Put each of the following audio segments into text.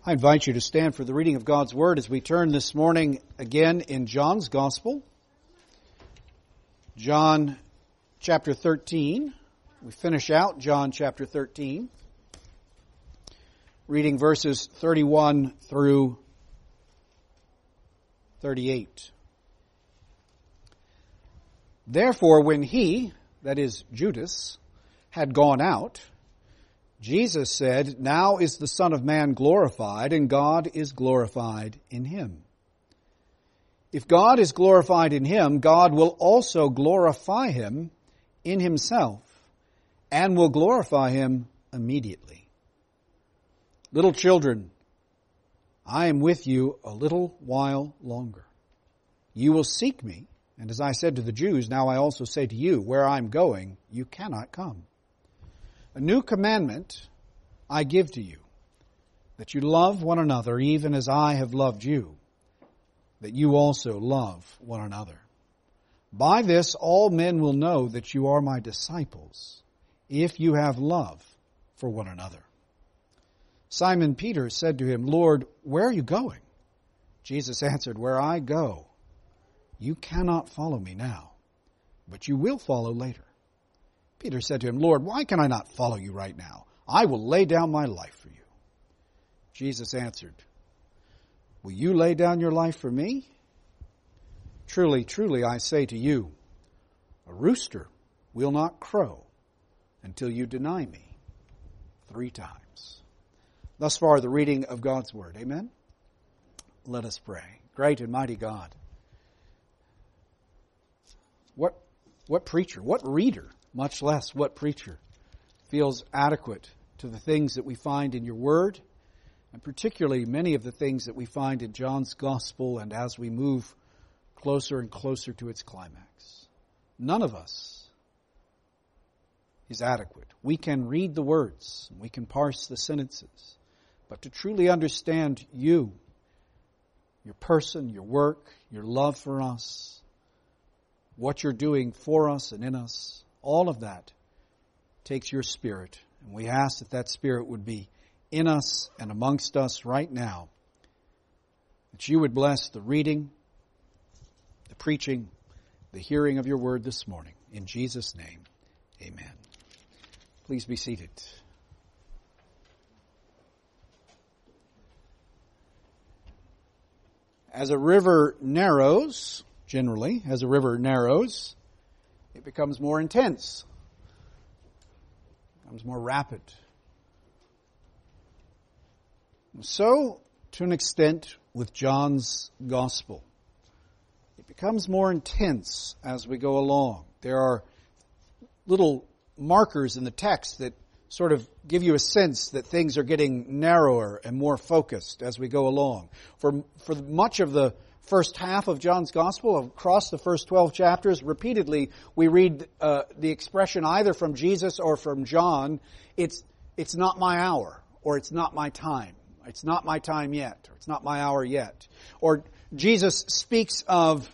I invite you to stand for the reading of God's Word as we turn this morning again in John's Gospel. John chapter 13. We finish out John chapter 13, reading verses 31 through 38. Therefore, when he, that is Judas, had gone out, Jesus said, "Now is the Son of Man glorified, and God is glorified in him. If God is glorified in him, God will also glorify him in himself, and will glorify him immediately. Little children, I am with you a little while longer. You will seek me, and as I said to the Jews, now I also say to you, where I am going, you cannot come. A new commandment I give to you, that you love one another even as I have loved you, that you also love one another. By this all men will know that you are my disciples, if you have love for one another." Simon Peter said to him, "Lord, where are you going?" Jesus answered, "Where I go, you cannot follow me now, but you will follow later." Peter said to him, "Lord, why can I not follow you right now? I will lay down my life for you." Jesus answered, "Will you lay down your life for me? Truly, truly, I say to you, a rooster will not crow until you deny me 3 times. Thus far, the reading of God's Word. Amen? Let us pray. Great and mighty God, what preacher, what reader, much less what preacher, feels adequate to the things that we find in your Word, and particularly many of the things that we find in John's Gospel and as we move closer and closer to its climax. None of us is adequate. We can read the words, we can parse the sentences, but to truly understand you, your person, your work, your love for us, what you're doing for us and in us, all of that takes your Spirit. And we ask that that Spirit would be in us and amongst us right now. That you would bless the reading, the preaching, the hearing of your word this morning. In Jesus' name, amen. Please be seated. As a river narrows, generally, as a river narrows, it becomes more intense, becomes more rapid. And so, to an extent, with John's Gospel, it becomes more intense as we go along. There are little markers in the text that sort of give you a sense that things are getting narrower and more focused as we go along. For much of the first half of John's Gospel, across the first 12 chapters, repeatedly we read the expression either from Jesus or from John, it's not my hour, or it's not my time. It's not my time yet, or it's not my hour yet. Or Jesus speaks of,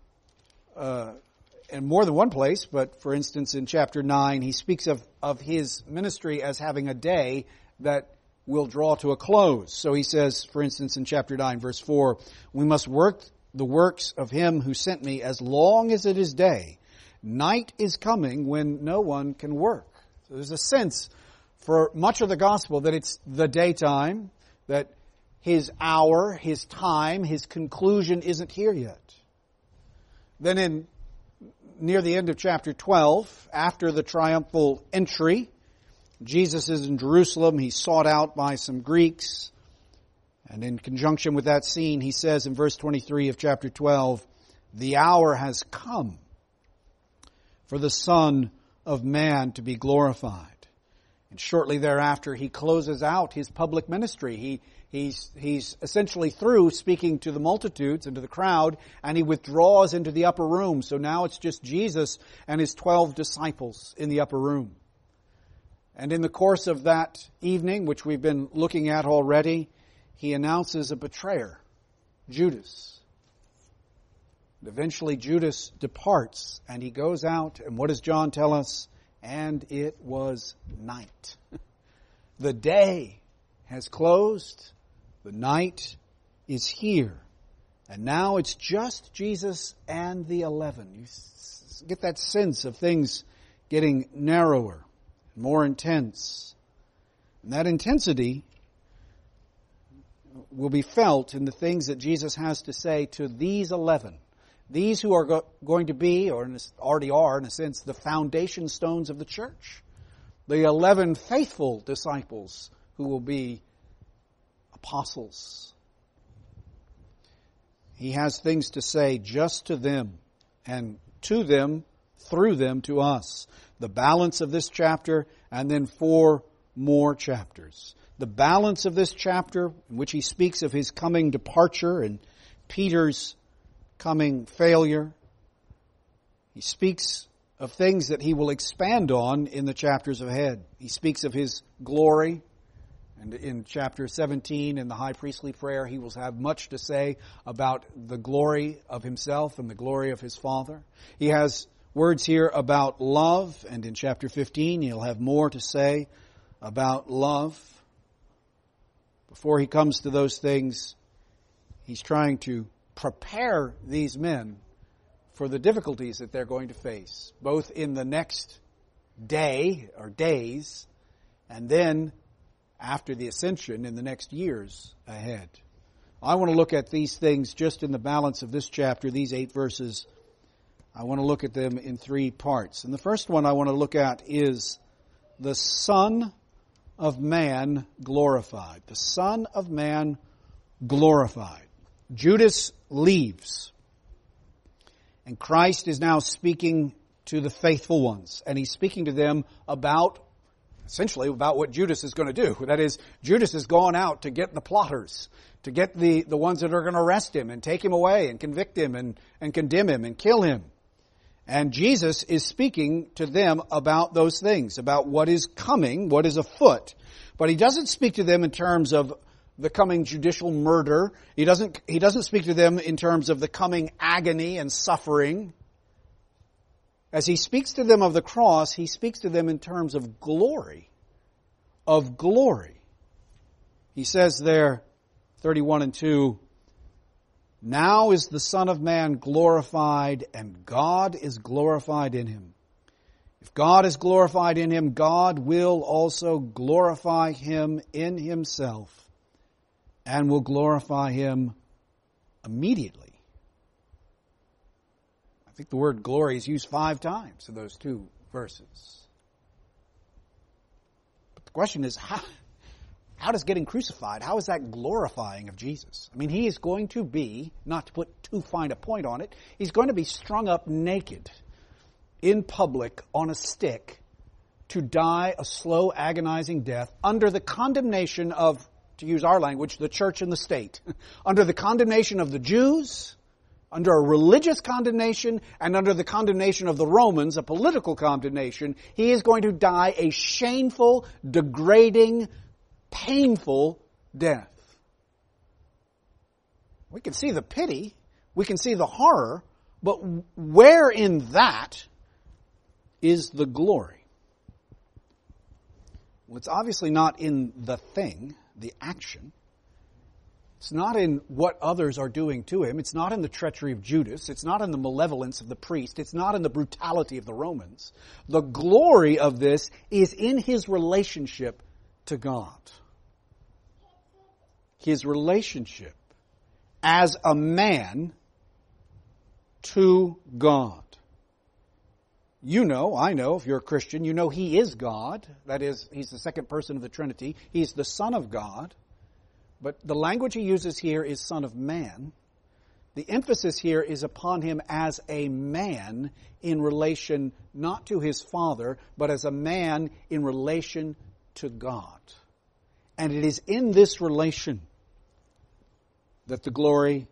in more than one place, but for instance in chapter 9, he speaks of his ministry as having a day that will draw to a close. So he says, for instance, in chapter 9, verse 4, "We must work the works of him who sent me as long as it is day. Night is coming when no one can work." So there's a sense for much of the gospel that it's the daytime, that his hour, his time, his conclusion isn't here yet. Then near the end of chapter 12, after the triumphal entry, Jesus is in Jerusalem. He's sought out by some Greeks. And in conjunction with that scene, he says in verse 23 of chapter 12, "The hour has come for the Son of Man to be glorified." And shortly thereafter, he closes out his public ministry. He's essentially through speaking to the multitudes and to the crowd, and he withdraws into the upper room. So now it's just Jesus and his 12 disciples in the upper room. And in the course of that evening, which we've been looking at already, he announces a betrayer, Judas. And eventually Judas departs, and he goes out, and what does John tell us? And it was night. The day has closed, The night is here. And now it's just Jesus and the 11. You get that sense of things getting narrower, more intense. And that intensity will be felt in the things that Jesus has to say to these 11. These who are going to be, or already are in a sense, the foundation stones of the church. The 11 faithful disciples who will be apostles. He has things to say just to them, and to them, through them, to us. The balance of this chapter, and then 4 more chapters. The balance of this chapter, in which he speaks of his coming departure and Peter's coming failure. He speaks of things that he will expand on in the chapters ahead. He speaks of his glory. And in chapter 17, in the high priestly prayer, he will have much to say about the glory of himself and the glory of his Father. He has words here about love, and in chapter 15, he'll have more to say about love. Before he comes to those things, he's trying to prepare these men for the difficulties that they're going to face, both in the next day or days, and then after the ascension in the next years ahead. I want to look at these things just in the balance of this chapter, these 8 verses. I want to look at them in 3 parts. And the first one I want to look at is the Son of Man glorified. The Son of Man glorified. Judas leaves. And Christ is now speaking to the faithful ones. And he's speaking to them essentially about what Judas is going to do. That is, Judas has gone out to get the plotters, to get the ones that are going to arrest him and take him away and convict him and condemn him and kill him. And Jesus is speaking to them about those things, about what is coming, what is afoot. But he doesn't speak to them in terms of the coming judicial murder. He doesn't speak to them in terms of the coming agony and suffering. As he speaks to them of the cross, he speaks to them in terms of glory. Of glory. He says there, 31 and 2, now is the Son of Man glorified, and God is glorified in him. If God is glorified in him, God will also glorify him in himself, and will glorify him immediately. I think the word glory is used 5 times in those 2 verses. But the question is, how does getting crucified, how is that glorifying of Jesus? I mean, he is going to be, not to put too fine a point on it, he's going to be strung up naked in public on a stick to die a slow, agonizing death under the condemnation of, to use our language, the church and the state. Under the condemnation of the Jews, under a religious condemnation, and under the condemnation of the Romans, a political condemnation. He is going to die a shameful, degrading, painful death. We can see the pity, we can see the horror, but where in that is the glory? Well, it's obviously not in the thing, the action. It's not in what others are doing to him. It's not in the treachery of Judas. It's not in the malevolence of the priest. It's not in the brutality of the Romans. The glory of this is in his relationship to God. His relationship as a man to God. You know, I know, if you're a Christian, you know he is God. That is, he's the second person of the Trinity. He's the Son of God. But the language he uses here is Son of Man. The emphasis here is upon him as a man in relation not to his Father, but as a man in relation to God. And it is in this relation that the glory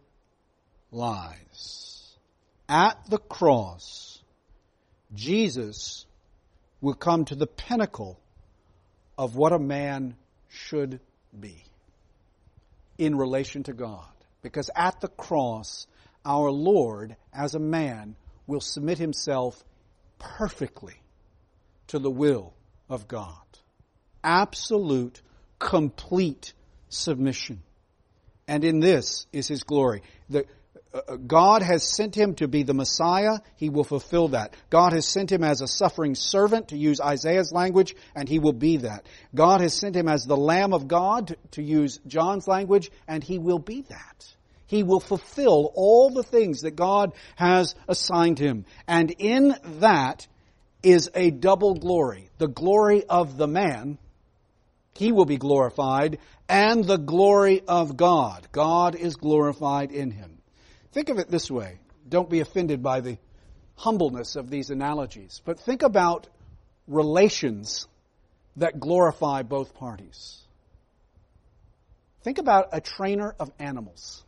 lies. At the cross, Jesus will come to the pinnacle of what a man should be in relation to God. Because at the cross, our Lord, as a man, will submit himself perfectly to the will of God. Absolute, complete submission. and in this is his glory. God has sent him to be the Messiah. He will fulfill that. God has sent him as a suffering servant, to use Isaiah's language, and he will be that. God has sent him as the Lamb of God, to use John's language, and he will be that. He will fulfill all the things that God has assigned him. And in that is a double glory. The glory of the man, he will be glorified, and the glory of God. God is glorified in him. Think of it this way. Don't be offended by the humbleness of these analogies, but think about relations that glorify both parties. Think about a trainer of animals.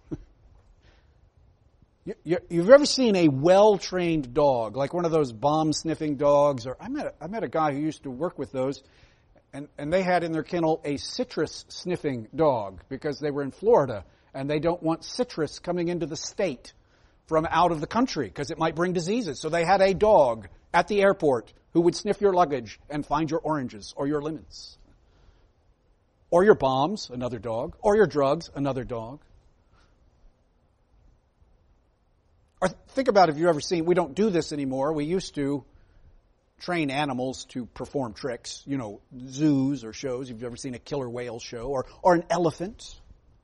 You've ever seen a well-trained dog, like one of those bomb-sniffing dogs? Or I met a guy who used to work with those, and they had in their kennel a citrus-sniffing dog because they were in Florida, and they don't want citrus coming into the state from out of the country because it might bring diseases. So they had a dog at the airport who would sniff your luggage and find your oranges or your lemons. Or your bombs, another dog. Or your drugs, another dog. Or think about if you've ever seen, we don't do this anymore. We used to train animals to perform tricks, zoos or shows. If you've ever seen a killer whale show or an elephant.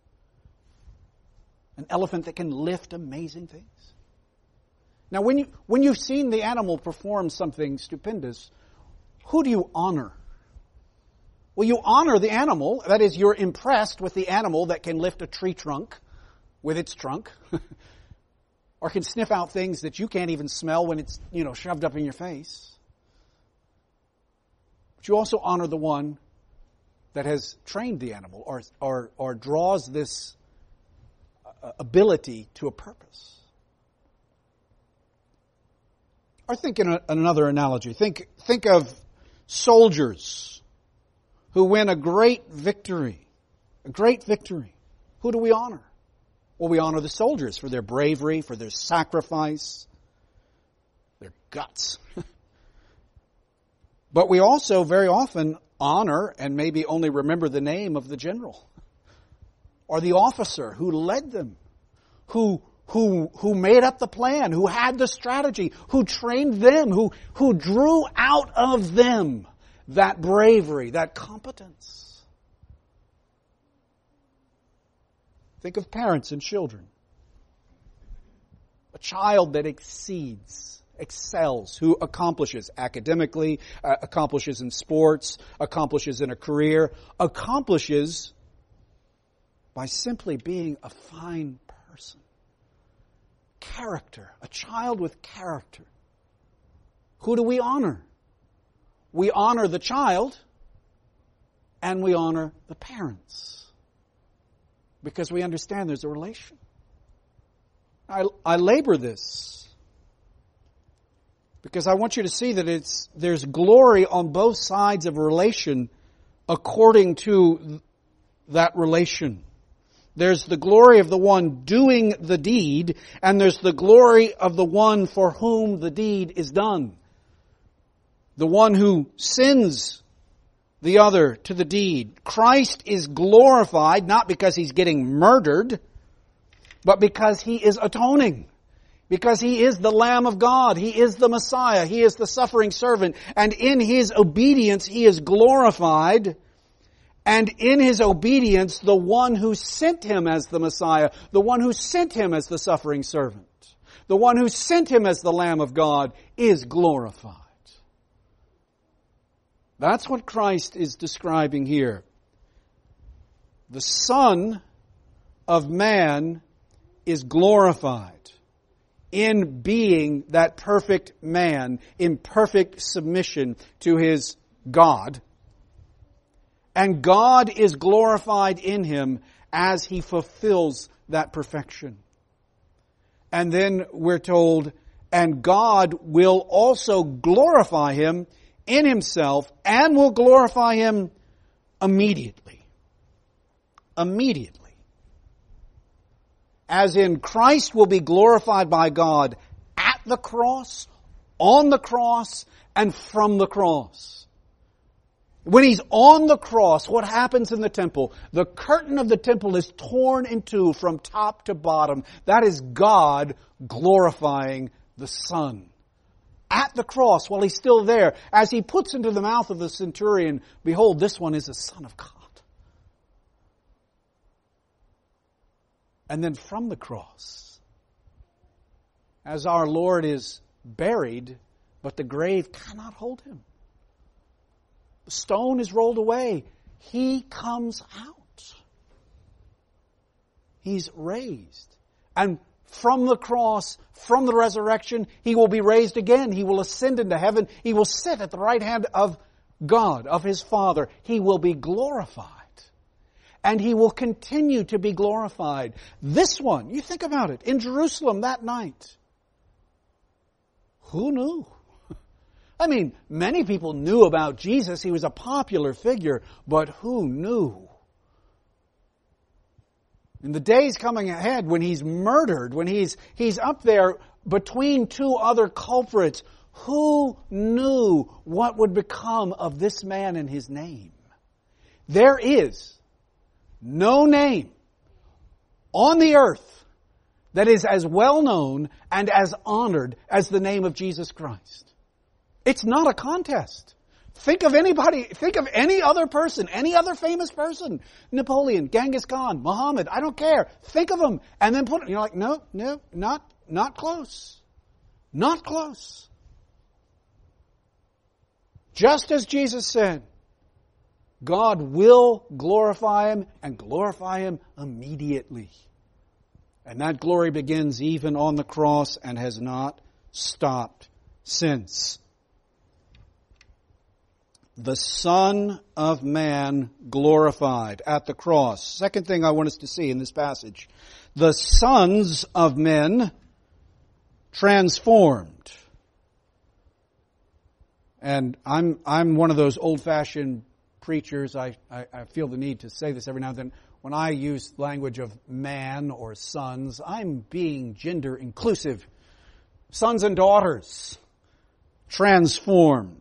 An elephant that can lift amazing things. Now, when you've seen the animal perform something stupendous, who do you honor? Well, you honor the animal. That is, you're impressed with the animal that can lift a tree trunk with its trunk, or can sniff out things that you can't even smell when it's, shoved up in your face. But you also honor the one that has trained the animal or draws this ability to a purpose. Or think in another analogy. Think of soldiers who win a great victory. A great victory. Who do we honor? Well, we honor the soldiers for their bravery, for their sacrifice, their guts. But we also very often honor and maybe only remember the name of the general or the officer who led them, who made up the plan, who had the strategy, who trained them, who drew out of them that bravery, that competence. Think of parents and children. A child that excels, who accomplishes academically, accomplishes in sports, accomplishes in a career, accomplishes by simply being a fine person. Character. A child with character. Who do we honor? We honor the child and we honor the parents. Because we understand there's a relation. I labor this because I want you to see that there's glory on both sides of a relation according to that relation. There's the glory of the one doing the deed, and there's the glory of the one for whom the deed is done. The one who sends the other to the deed. Christ is glorified not because he's getting murdered, but because he is atoning. Because he is the Lamb of God. He is the Messiah. He is the suffering servant. And in his obedience, he is glorified. And in his obedience, the one who sent him as the Messiah, the one who sent him as the suffering servant, the one who sent him as the Lamb of God is glorified. That's what Christ is describing here. The Son of Man is glorified in being that perfect man, in perfect submission to his God. And God is glorified in him as he fulfills that perfection. And then we're told, and God will also glorify him in himself and will glorify him immediately. Immediately. As in, Christ will be glorified by God at the cross, on the cross, and from the cross. When He's on the cross, what happens in the temple? The curtain of the temple is torn in two from top to bottom. That is God glorifying the Son. At the cross, while He's still there, as He puts into the mouth of the centurion, behold, this one is a Son of God. And then from the cross, as our Lord is buried, but the grave cannot hold Him. The stone is rolled away. He comes out. He's raised. And from the cross, from the resurrection, He will be raised again. He will ascend into heaven. He will sit at the right hand of God, of His Father. He will be glorified. And He will continue to be glorified. This one, you think about it, in Jerusalem that night. Who knew? I mean, many people knew about Jesus. He was a popular figure, but who knew? In the days coming ahead, when He's murdered, when He's up there between two other culprits, who knew what would become of this man and His name? There is no name on the earth that is as well known and as honored as the name of Jesus Christ. It's not a contest. Think of anybody, think of any other person, any other famous person. Napoleon, Genghis Khan, Muhammad, I don't care. Think of them and then put it, you're like, no, not close. Not close. Just as Jesus said, God will glorify Him and glorify Him immediately. And that glory begins even on the cross and has not stopped since. The Son of Man glorified at the cross. Second thing I want us to see in this passage. The sons of men transformed. And I'm one of those old-fashioned preachers. I feel the need to say this every now and then. When I use language of man or sons, I'm being gender inclusive. Sons and daughters transformed.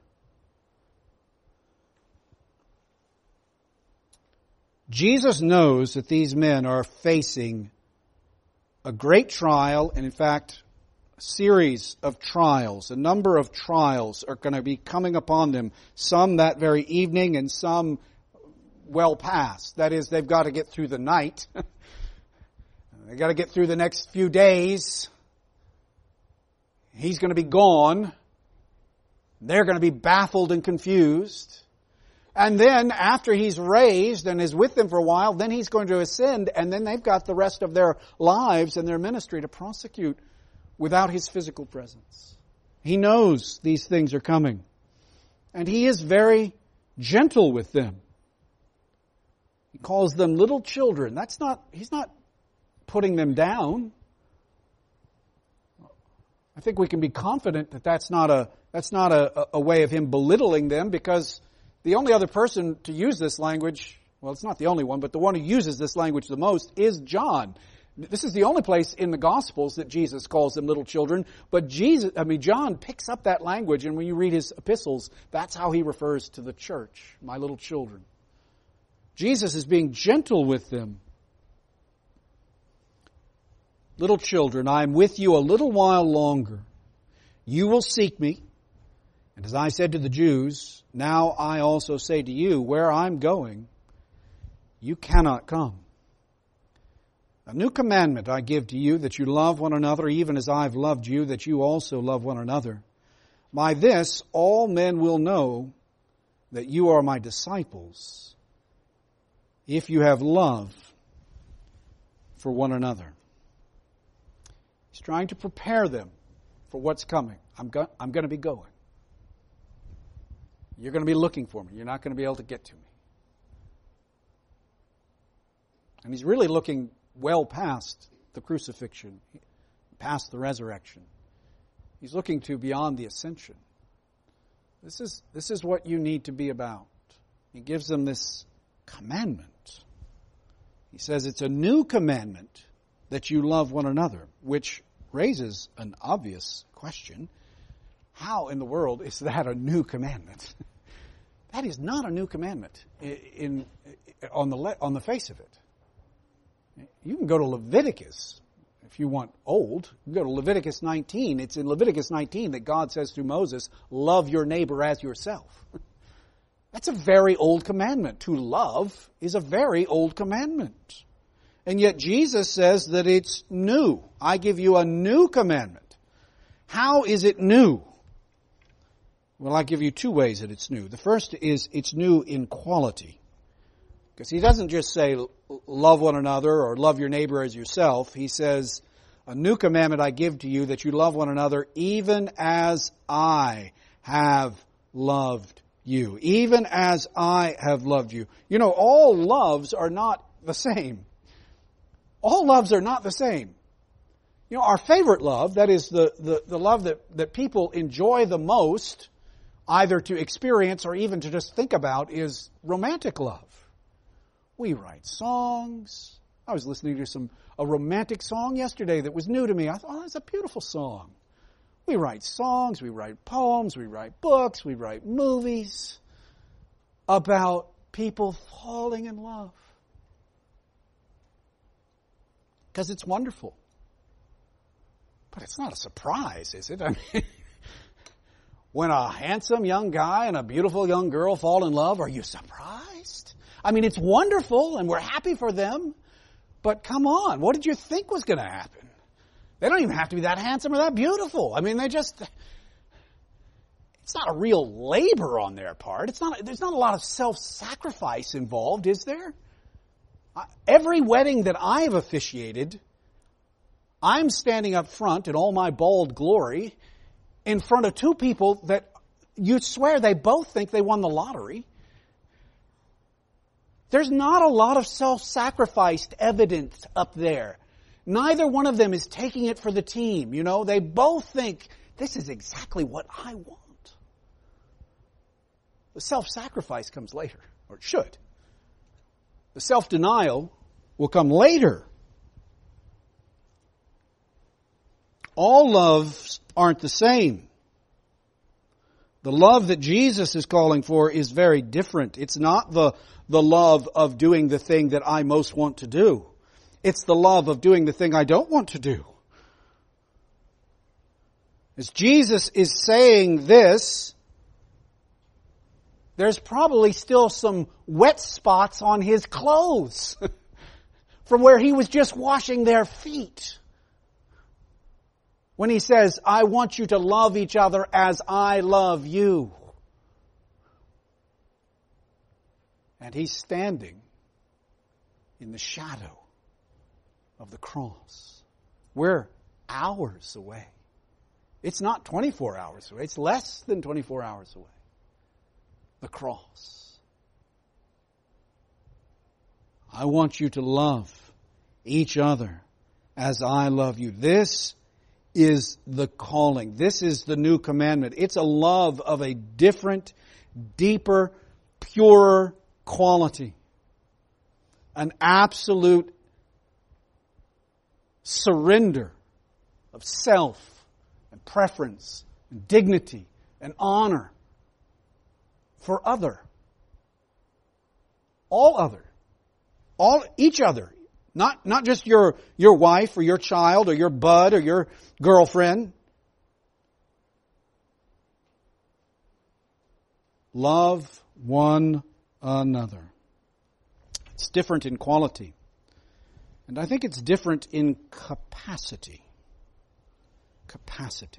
Jesus knows that these men are facing a great trial, and in fact, a series of trials. A number of trials are going to be coming upon them, some that very evening and some well past. That is, they've got to get through the night. They've got to get through the next few days. He's going to be gone. They're going to be baffled and confused. And then after He's raised and is with them for a while, then He's going to ascend, and then they've got the rest of their lives and their ministry to prosecute without His physical presence. He knows these things are coming. And He is very gentle with them. He calls them little children. He's not putting them down. I think we can be confident that that's not a way of Him belittling them, because the only other person to use this language, well, it's not the only one, but the one who uses this language the most is John. This is the only place in the Gospels that Jesus calls them little children, but John picks up that language, and when you read his epistles, that's how he refers to the church, my little children. Jesus is being gentle with them. Little children, I am with you a little while longer. You will seek me. And as I said to the Jews, now I also say to you, where I'm going, you cannot come. A new commandment I give to you, that you love one another, even as I've loved you, that you also love one another. By this all men will know that you are my disciples, if you have love for one another. He's trying to prepare them for what's coming. I'm going to be going. You're going to be looking for me. You're not going to be able to get to me. And He's really looking well past the crucifixion, past the resurrection. He's looking to beyond the ascension. This is what you need to be about. He gives them this commandment. He says it's a new commandment that you love one another, which raises an obvious question. How in the world is that a new commandment? That is not a new commandment on the face of it. You can go to Leviticus if you want old. You can go to Leviticus 19. It's in Leviticus 19 that God says to Moses, love your neighbor as yourself. That's a very old commandment. To love is a very old commandment. And yet Jesus says that it's new. I give you a new commandment. How is it new? Well, I give you two ways that it's new. The first is it's new in quality. Because he doesn't just say love one another or love your neighbor as yourself. He says, a new commandment I give to you, that you love one another even as I have loved you. Even as I have loved you. You know, all loves are not the same. All loves are not the same. You know, our favorite love, that is the love that people enjoy the most, either to experience or even to just think about, is romantic love. We write songs. I was listening to a romantic song yesterday that was new to me. I thought, oh, that's a beautiful song. We write songs, we write poems, we write books, we write movies about people falling in love. Because it's wonderful. But it's not a surprise, is it? I mean, when a handsome young guy and a beautiful young girl fall in love, are you surprised? I mean, it's wonderful and we're happy for them. But come on, what did you think was going to happen? They don't even have to be that handsome or that beautiful. I mean, it's not a real labor on their part. There's not a lot of self-sacrifice involved, is there? Every wedding that I have officiated, I'm standing up front in all my bald glory in front of two people that you'd swear they both think they won the lottery. There's not a lot of self-sacrificed evidence up there. Neither one of them is taking it for the team. You know, they both think, this is exactly what I want. The self-sacrifice comes later, or it should. The self-denial will come later. All loves aren't the same. The love that Jesus is calling for is very different. It's not the love of doing the thing that I most want to do. It's the love of doing the thing I don't want to do. As Jesus is saying this, there's probably still some wet spots on his clothes from where he was just washing their feet. When he says, I want you to love each other as I love you. And he's standing in the shadow of the cross. We're hours away. It's not 24 hours away. It's less than 24 hours away. The cross. I want you to love each other as I love you. This is the calling. This is the new commandment. It's a love of a different, deeper, purer quality. An absolute surrender of self and preference and dignity and honor for other. All other. Each other. Not just your wife or your child or your bud or your girlfriend. Love one another. It's different in quality. And I think it's different in capacity. Capacity.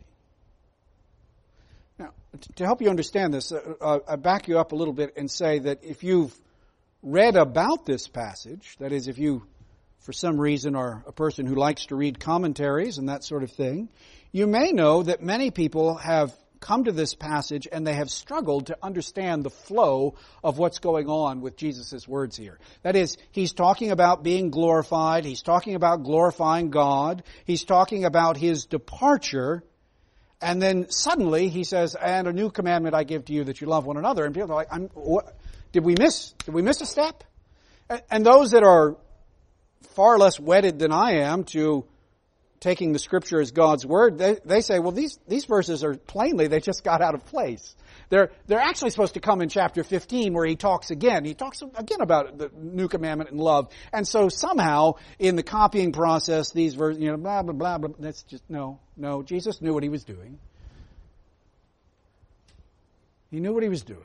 Now, to help you understand this, I back you up a little bit and say that if you've read about this passage, that is, if you, for some reason, are a person who likes to read commentaries and that sort of thing, you may know that many people have come to this passage and they have struggled to understand the flow of what's going on with Jesus' words here. That is, he's talking about being glorified, he's talking about glorifying God, he's talking about his departure, and then suddenly he says, and a new commandment I give to you, that you love one another. And people are like, did we miss a step? And those that are far less wedded than I am to taking the Scripture as God's Word, they say, well, these verses are plainly, they just got out of place. They're actually supposed to come in chapter 15 where he talks again. He talks again about the new commandment and love. And so somehow in the copying process, these verses, blah, blah, blah, blah, that's just, no. Jesus knew what he was doing. He knew what he was doing.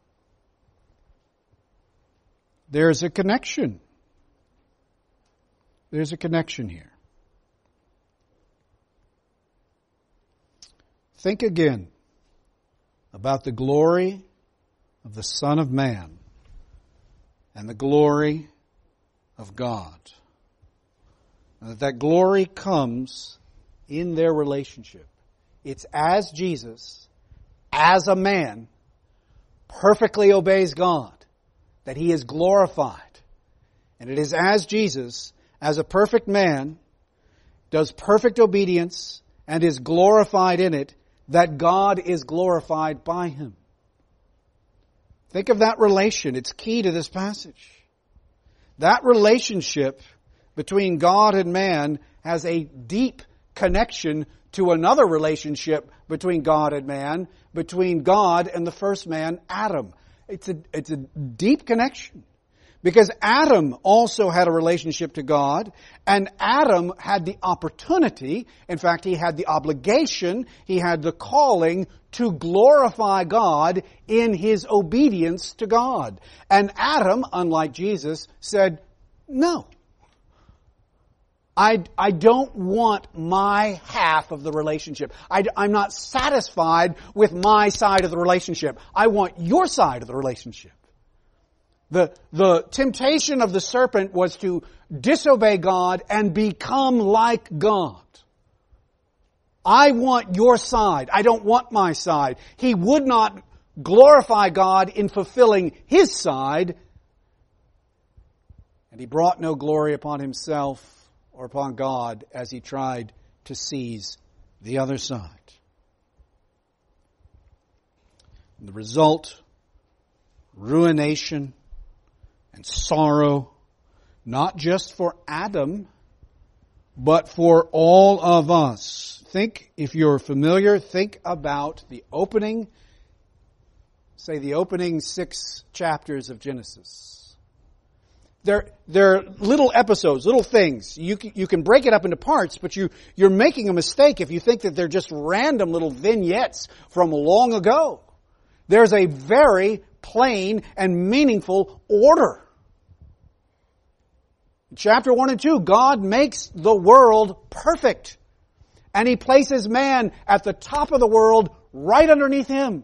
There's a connection. There's a connection here. Think again about the glory of the Son of Man and the glory of God. And that glory comes in their relationship. It's as Jesus, as a man, perfectly obeys God, that he is glorified. And it is as Jesus, as a perfect man, does perfect obedience and is glorified in it, that God is glorified by him. Think of that relation. It's key to this passage. That relationship between God and man has a deep connection to another relationship between God and man, between God and the first man, Adam. It's a deep connection. Because Adam also had a relationship to God, and Adam had the opportunity, in fact, he had the obligation, he had the calling to glorify God in his obedience to God. And Adam, unlike Jesus, said, no. I don't want my half of the relationship. I'm not satisfied with my side of the relationship. I want your side of the relationship. The temptation of the serpent was to disobey God and become like God. I want your side. I don't want my side. He would not glorify God in fulfilling his side. And he brought no glory upon himself or upon God as he tried to seize the other side. And the result, ruination and sorrow, not just for Adam, but for all of us. Think, if you're familiar, think about the opening 6 chapters of Genesis. They're little episodes, little things. You can break it up into parts, but you're making a mistake if you think that they're just random little vignettes from long ago. There's a very plain and meaningful order. In chapter 1 and 2, God makes the world perfect. And he places man at the top of the world right underneath him.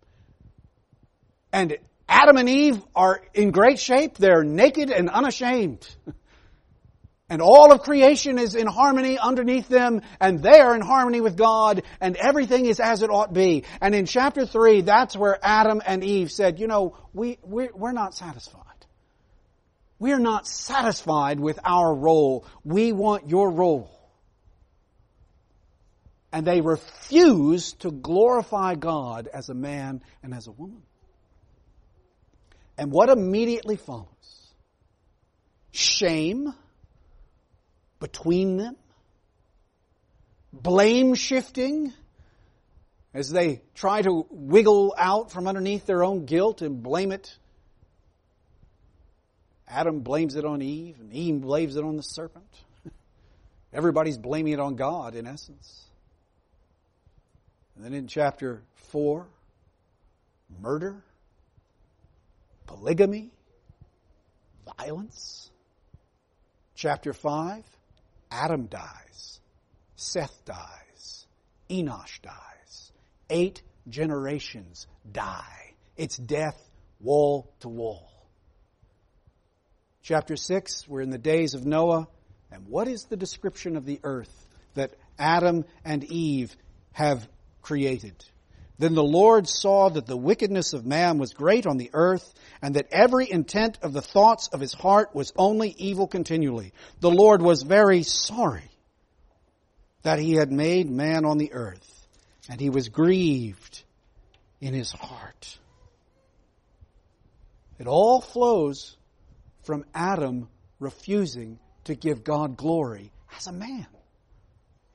And Adam and Eve are in great shape. They're naked and unashamed. And all of creation is in harmony underneath them, and they are in harmony with God, and everything is as it ought be. And in chapter 3, that's where Adam and Eve said, we're not satisfied. We're not satisfied with our role. We want your role. And they refuse to glorify God as a man and as a woman. And what immediately follows? Shame between them, blame shifting as they try to wiggle out from underneath their own guilt and blame it. Adam blames it on Eve, and Eve blames it on the serpent. Everybody's blaming it on God, in essence. And then in chapter 4, murder, polygamy, violence. Chapter 5, Adam dies, Seth dies, Enosh dies. 8 generations die. It's death wall to wall. Chapter 6, we're in the days of Noah. And what is the description of the earth that Adam and Eve have created? Then the Lord saw that the wickedness of man was great on the earth, and that every intent of the thoughts of his heart was only evil continually. The Lord was very sorry that he had made man on the earth, and he was grieved in his heart. It all flows from Adam refusing to give God glory as a man.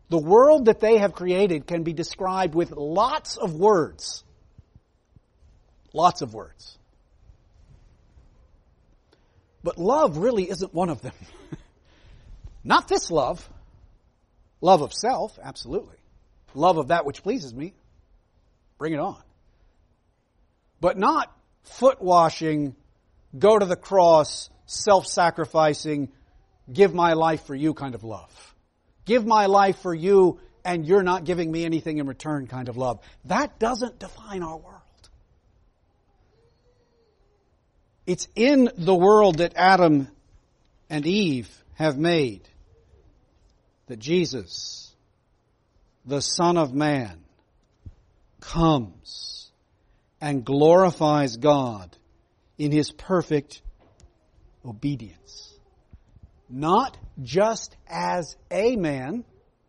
The world that they have created can be described with lots of words. Lots of words. But love really isn't one of them. Not this love. Love of self, absolutely. Love of that which pleases me. Bring it on. But not foot washing, go to the cross, self-sacrificing, give my life for you kind of love. Give my life for you and you're not giving me anything in return kind of love. That doesn't define our world. It's in the world that Adam and Eve have made that Jesus, the Son of Man, comes and glorifies God in His perfect obedience. Not just as a man,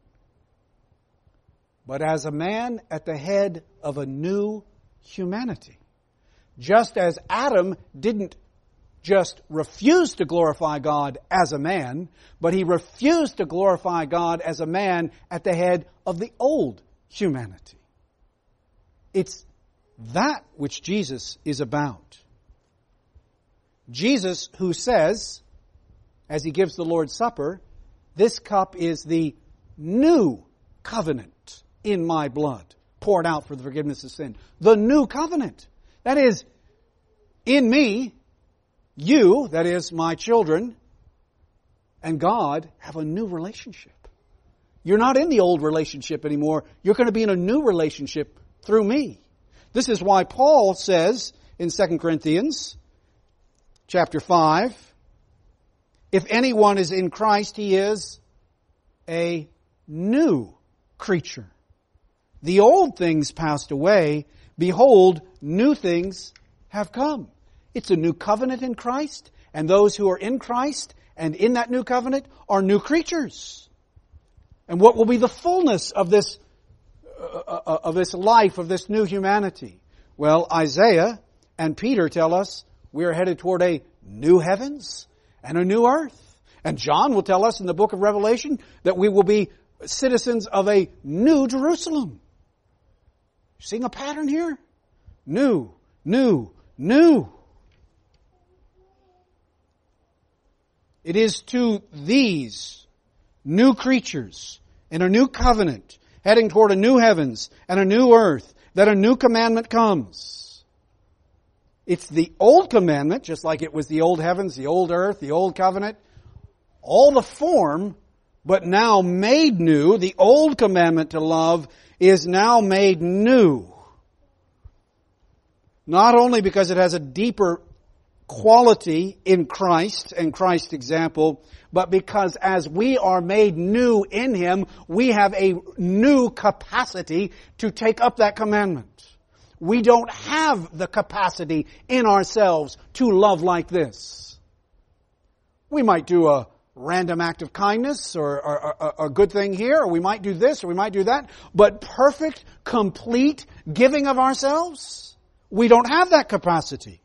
but as a man at the head of a new humanity. Just as Adam didn't just refuse to glorify God as a man, but he refused to glorify God as a man at the head of the old humanity. It's that which Jesus is about. Jesus, who says, as he gives the Lord's Supper, this cup is the new covenant in my blood, poured out for the forgiveness of sin. The new covenant. That is, in me, you, that is, my children, and God have a new relationship. You're not in the old relationship anymore. You're going to be in a new relationship through me. This is why Paul says in 2 Corinthians chapter 5, if anyone is in Christ, he is a new creature. The old things passed away. Behold, new things have come. It's a new covenant in Christ, and those who are in Christ and in that new covenant are new creatures. And what will be the fullness of this life, of this new humanity? Well, Isaiah and Peter tell us we're headed toward a new heavens and a new earth. And John will tell us in the book of Revelation that we will be citizens of a new Jerusalem. Seeing a pattern here? New, new, new. It is to these new creatures in a new covenant, heading toward a new heavens and a new earth, that a new commandment comes. It's the old commandment, just like it was the old heavens, the old earth, the old covenant, all the form, but now made new. The old commandment to love is now made new. Not only because it has a deeper quality in Christ and Christ's example, but because as we are made new in Him, we have a new capacity to take up that commandment. We don't have the capacity in ourselves to love like this. We might do a random act of kindness or a good thing here, or we might do this or we might do that, but perfect, complete giving of ourselves, we don't have that capacity.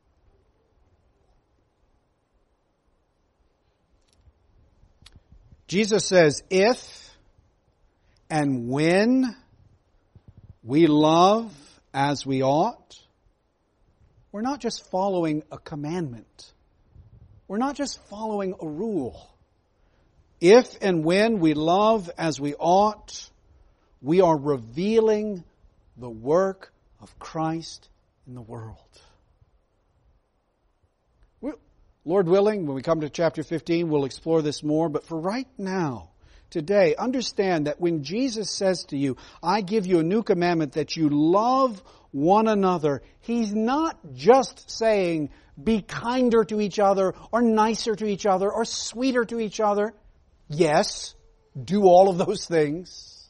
Jesus says, if and when we love as we ought, we're not just following a commandment. We're not just following a rule. If and when we love as we ought, we are revealing the work of Christ in the world. Lord willing, when we come to chapter 15, we'll explore this more. But for right now, today, understand that when Jesus says to you, I give you a new commandment that you love one another, He's not just saying, be kinder to each other, or nicer to each other, or sweeter to each other. Yes, do all of those things.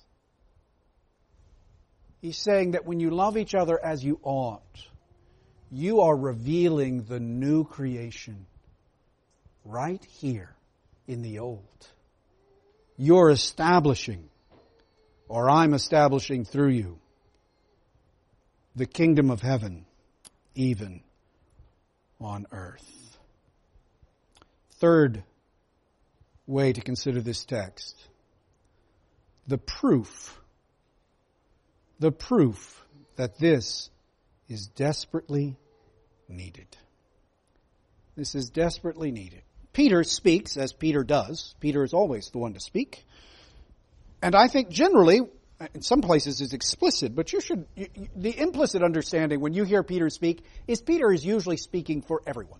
He's saying that when you love each other as you ought, you are revealing the new creation right here in the old. You're establishing, or I'm establishing through you, the kingdom of heaven, even on earth. Third way to consider this text. the proof that this is desperately needed. This is desperately needed. Peter speaks as Peter does. Peter is always the one to speak. And I think generally, in some places it's explicit, but the implicit understanding when you hear Peter speak is Peter is usually speaking for everyone.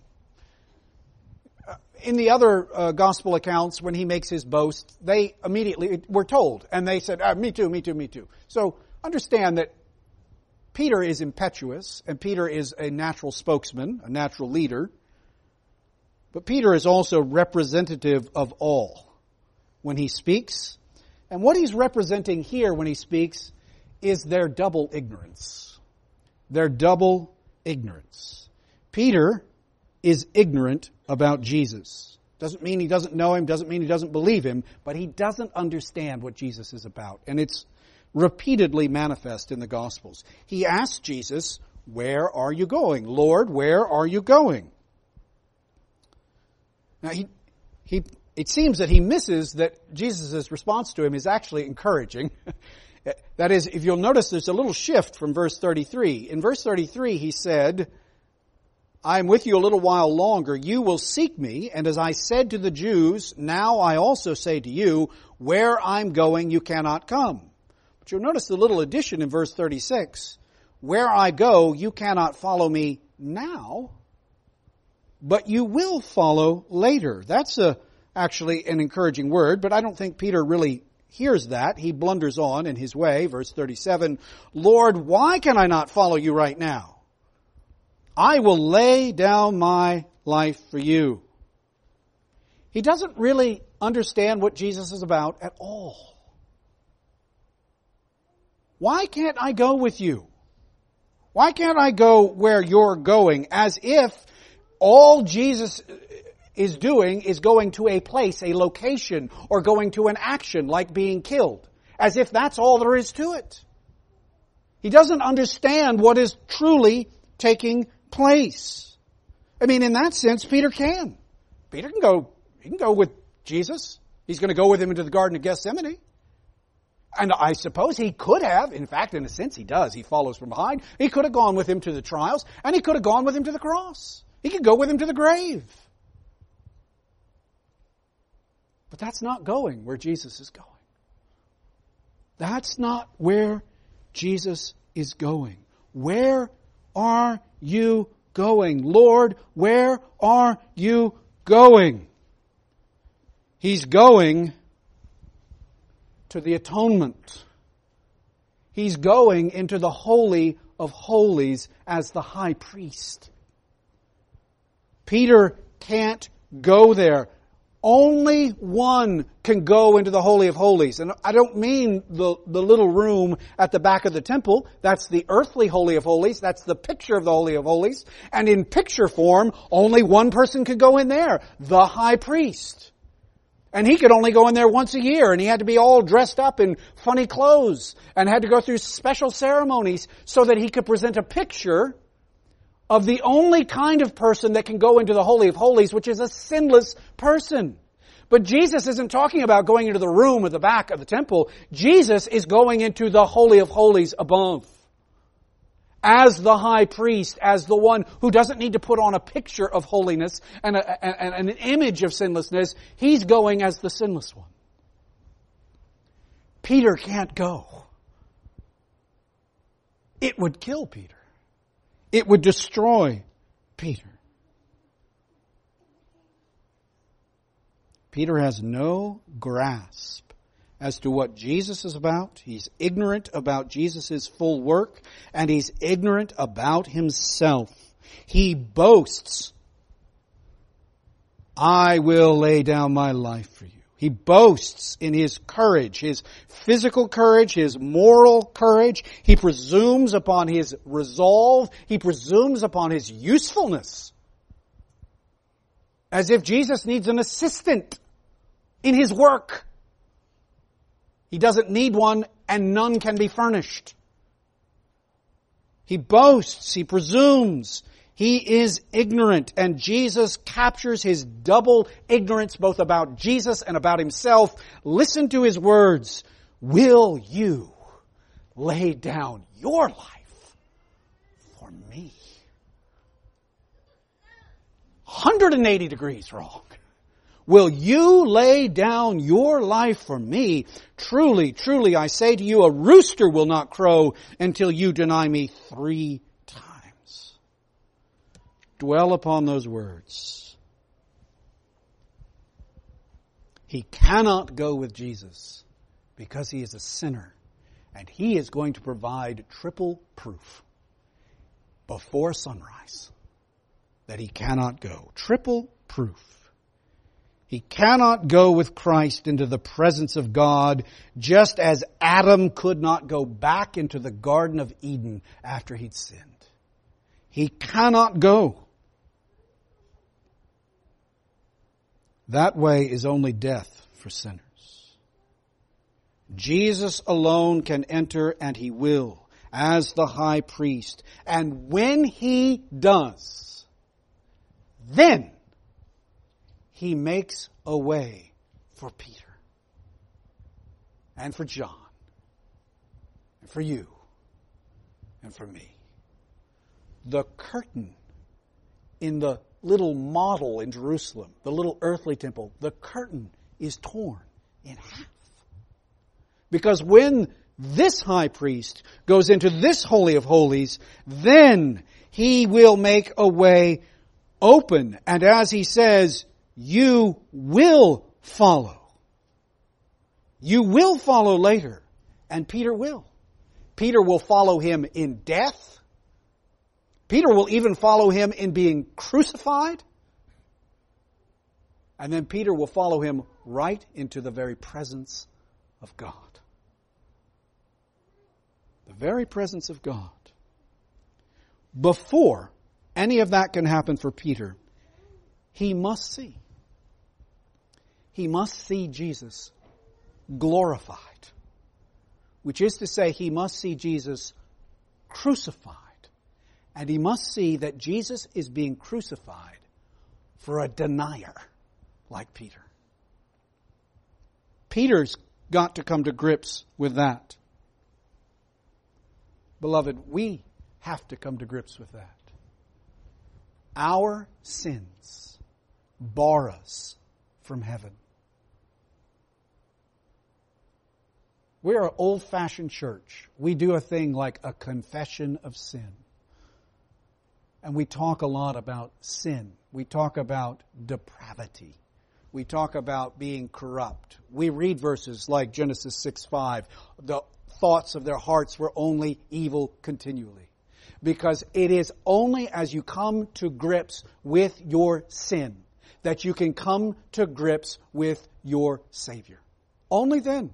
In the other gospel accounts, when he makes his boast, they immediately were told, and they said, me too, me too, me too. So understand that Peter is impetuous, and Peter is a natural spokesman, a natural leader. But Peter is also representative of all when he speaks. And what he's representing here when he speaks is their double ignorance. Their double ignorance. Peter is ignorant about Jesus. Doesn't mean he doesn't know him, doesn't mean he doesn't believe him, but he doesn't understand what Jesus is about. And it's repeatedly manifest in the Gospels. He asks Jesus, "Where are you going? Lord, where are you going?" Now, it seems that he misses that Jesus' response to him is actually encouraging. That is, if you'll notice, there's a little shift from verse 33. In verse 33, he said, "I am with you a little while longer. You will seek me, and as I said to the Jews, now I also say to you, where I'm going, you cannot come." But you'll notice the little addition in verse 36. "Where I go, you cannot follow me now, but you will follow later." That's actually an encouraging word, but I don't think Peter really hears that. He blunders on in his way. Verse 37, "Lord, why can I not follow you right now? I will lay down my life for you." He doesn't really understand what Jesus is about at all. Why can't I go with you? Why can't I go where you're going? As if all Jesus is doing is going to a place, a location, or going to an action like being killed. As if that's all there is to it. He doesn't understand what is truly taking place. I mean, in that sense, Peter can. Peter can go, he can go with Jesus. He's going to go with him into the Garden of Gethsemane. And I suppose he could have, in fact, in a sense he does. He follows from behind. He could have gone with him to the trials, and he could have gone with him to the cross. He could go with him to the grave. But that's not going where Jesus is going. That's not where Jesus is going. Where are you going? Lord, where are you going? He's going to the atonement. He's going into the Holy of Holies as the high priest. Peter can't go there. Only one can go into the Holy of Holies. And I don't mean the little room at the back of the temple. That's the earthly Holy of Holies. That's the picture of the Holy of Holies. And in picture form, only one person could go in there, the high priest. And he could only go in there once a year, and he had to be all dressed up in funny clothes and had to go through special ceremonies so that he could present a picture of the only kind of person that can go into the Holy of Holies, which is a sinless person. But Jesus isn't talking about going into the room at the back of the temple. Jesus is going into the Holy of Holies above. As the high priest, as the one who doesn't need to put on a picture of holiness and an image of sinlessness, he's going as the sinless one. Peter can't go. It would kill Peter. It would destroy Peter. Peter has no grasp as to what Jesus is about. He's ignorant about Jesus' full work, and he's ignorant about himself. He boasts, "I will lay down my life for you." He boasts in his courage, his physical courage, his moral courage. He presumes upon his resolve. He presumes upon his usefulness. As if Jesus needs an assistant in his work. He doesn't need one, and none can be furnished. He boasts, he presumes, he is ignorant, and Jesus captures his double ignorance both about Jesus and about himself. Listen to his words. will you lay down your life for me? 180 degrees wrong. Will you lay down your life for me? Truly, truly, I say to you, a rooster will not crow until you deny me 3 times. Dwell upon those words. He cannot go with Jesus because he is a sinner, and he is going to provide triple proof before sunrise that he cannot go. Triple proof. He cannot go with Christ into the presence of God, just as Adam could not go back into the Garden of Eden after he'd sinned. He cannot go. That way is only death for sinners. Jesus alone can enter, and he will, as the high priest. And when he does, then he makes a way for Peter and for John and for you and for me. The curtain in the little model in Jerusalem, the little earthly temple, the curtain is torn in half. Because when this high priest goes into this Holy of Holies, then he will make a way open. And as he says, you will follow. You will follow later. And Peter will. Peter will follow him in death. Peter will even follow him in being crucified. And then Peter will follow him right into the very presence of God. The very presence of God. Before any of that can happen for Peter, he must see. He must see Jesus glorified. Which is to say, he must see Jesus crucified. And he must see that Jesus is being crucified for a denier like Peter. Peter's got to come to grips with that. Beloved, we have to come to grips with that. Our sins bar us from heaven. We're an old-fashioned church. We do a thing like a confession of sin. And we talk a lot about sin. We talk about depravity. We talk about being corrupt. We read verses like Genesis 6:5. The thoughts of their hearts were only evil continually. Because it is only as you come to grips with your sin that you can come to grips with your Savior. Only then.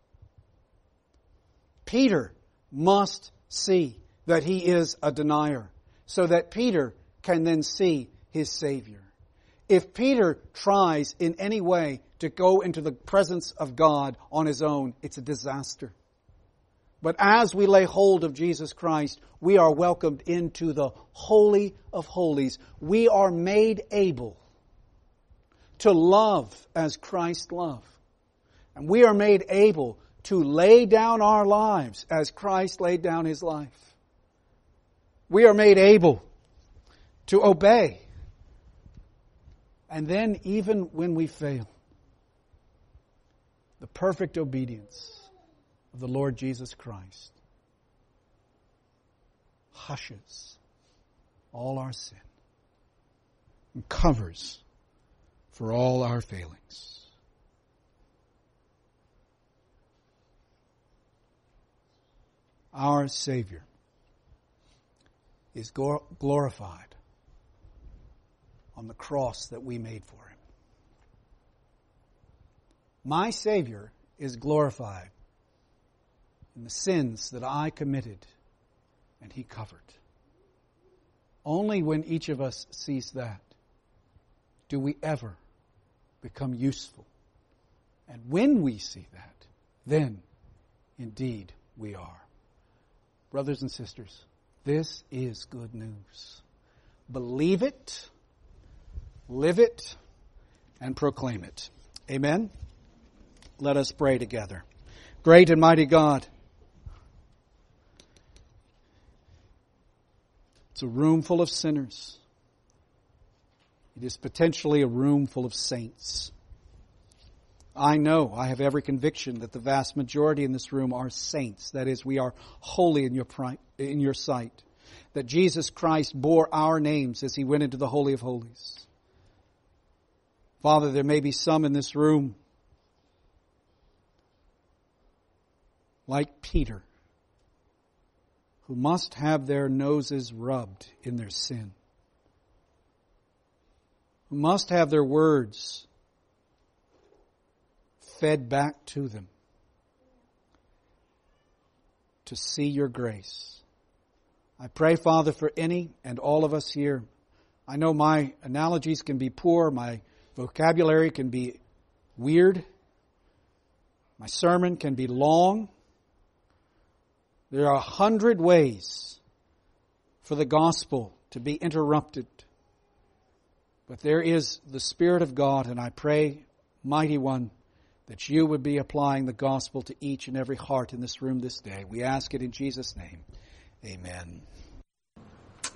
Peter must see that he is a denier, so that Peter can then see his Savior. If Peter tries in any way to go into the presence of God on his own, it's a disaster. But as we lay hold of Jesus Christ, we are welcomed into the Holy of Holies. We are made able to love as Christ loved. And we are made able to lay down our lives as Christ laid down his life. We are made able to obey. And then even when we fail, the perfect obedience of the Lord Jesus Christ hushes all our sin and covers for all our failings. Our Savior is glorified on the cross that we made for him. My Savior is glorified in the sins that I committed and he covered. Only when each of us sees that do we ever become useful. And when we see that, then indeed we are. Brothers and sisters, this is good news. Believe it, live it, and proclaim it. Amen? Let us pray together. Great and mighty God, it's a room full of sinners. It is potentially a room full of saints. I know, I have every conviction that the vast majority in this room are saints. That is, we are holy in your sight. That Jesus Christ bore our names as He went into the Holy of Holies. Father, there may be some in this room, like Peter, who must have their noses rubbed in their sin. Who must have their words fed back to them to see your grace. I pray, Father, for any and all of us here. I know my analogies can be poor, my vocabulary can be weird, my sermon can be long. There are 100 ways for the gospel to be interrupted. But there is the Spirit of God, and I pray, Mighty One, that you would be applying the gospel to each and every heart in this room this day. We ask it in Jesus' name. Amen.